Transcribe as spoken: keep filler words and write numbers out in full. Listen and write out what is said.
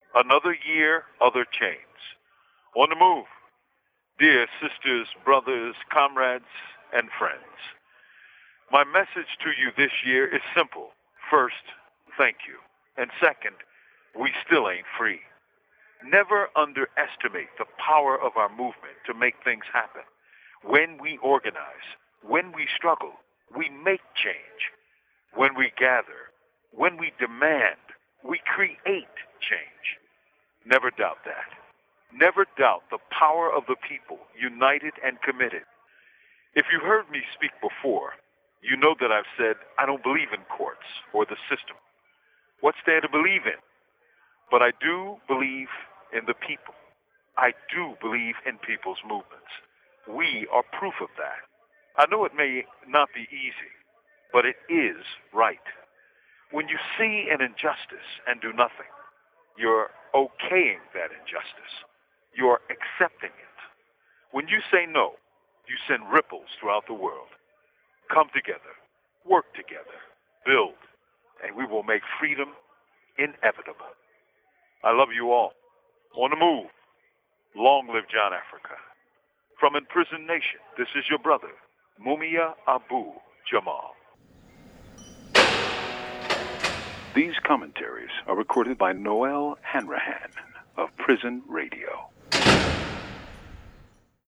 Another year, other chains. On the move. Dear sisters, brothers, comrades, and friends. My message to you this year is simple. First, thank you. And second, we still ain't free. Never underestimate the power of our movement to make things happen. When we organize, when we struggle, we make change. When we gather, when we demand, we create change. Never doubt that. Never doubt the power of the people, united and committed. If you heard me speak before, you know that I've said I don't believe in courts or the system. What's there to believe in? But I do believe in the people. I do believe in people's movements. We are proof of that. I know it may not be easy, but it is right. When you see an injustice and do nothing, you're okaying that injustice. You're accepting it. When you say no, you send ripples throughout the world. Come together, work together, build, and we will make freedom inevitable. I love you all. On the move. Long live John Africa. From Imprisoned Nation, this is your brother, Mumia Abu Jamal. These commentaries are recorded by Noel Hanrahan of Prison Radio.